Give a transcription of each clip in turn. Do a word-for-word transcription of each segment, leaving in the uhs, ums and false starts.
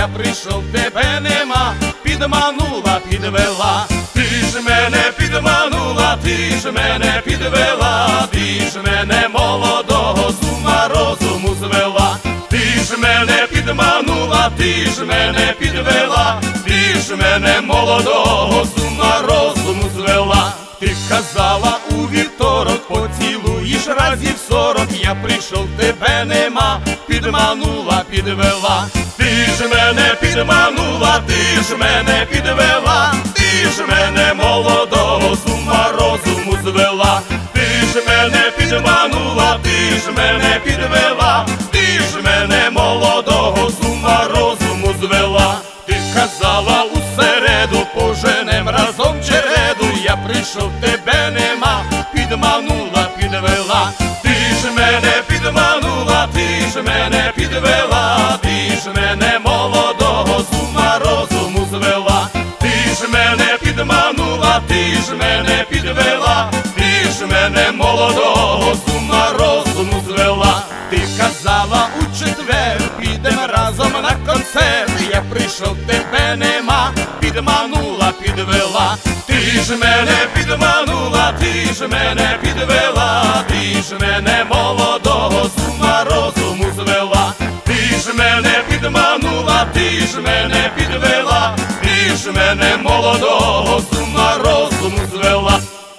я прийшов, тебе нема, підманула, підвела. Ти ж мене підманула, ти ж мене підвела, ти ж мене молодого з ума розуму звела. Ти ж мене підманула, ти ж мене підвела, ти ж мене молодого з ума розуму звела. Ти казала у вівторок, поцілуєш разів сорок, я прийшов, тебе нема, підманула, підвела. Ти ж мене підманула, ти ж мене підвела, ти ж мене молодого з ума розуму звела. Ти ж мене підманула, ти ж мене підвела, ти ж мене молодого з ума розуму звела. Ти казала у середу, поженем разом череду, я прийшов, тебе нема, підманула, підвела. Ти ж мене підманула, ти ж мене підвела, ти ж мене молодого з ума розуму звела. Ти ж мене підманула, ти ж мене підвела, ти ж мене молодого з ума розуму звела. Ти казала у четвер, підем разом на концерт, я прийшов, тебе нема, підманула, підвела. Ти ж мене підманула, ти ж мене підвела, ти ж мене молодого з ума розуму звела. Ти ж мене підманула, ти ж мене підвела, ти ж мене молодого з ума розуму звела.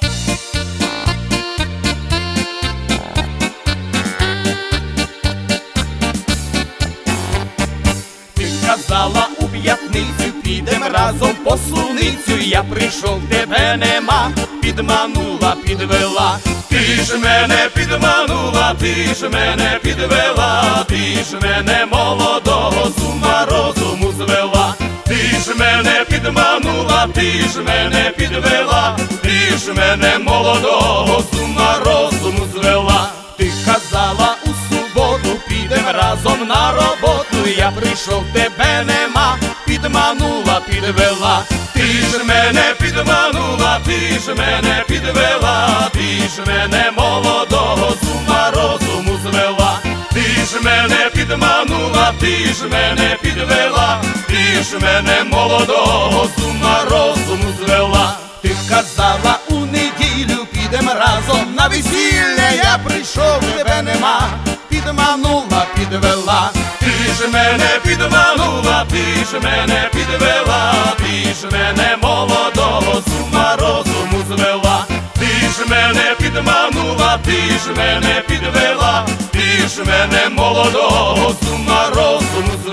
Казала у п'ятницю, підем разом по суницю, я прийшов, тебе нема, підманула, підвела. Ти ж мене підманула, ти ж мене підвела, ти ж мене молодого з ума розуму звела. Ти ж мене підманула, ти ж мене підвела, ти ж мене молодого з ума розуму звела. Ти казала у суботу, підем разом на роботу, я прийшов, тебе нема, підманула, підвела. Ти ж мене підманула, ти ж мене підвела, ти ж мене молодого з ума розуму звела. Ти ж мене підманула, ти ж мене підвела, ти ж мене молодого з ума розуму звела. Ти казала у неділю, підем разом на весілля, я прийшов, тебе нема, підманула, підвела. Ти ж мене підманула, ти ж мене підвела, ти ж мене молодого з ума розуму звела. Ти ж мене підманула, ти ж мене підвела, ти ж мене молодого з ума розуму звела.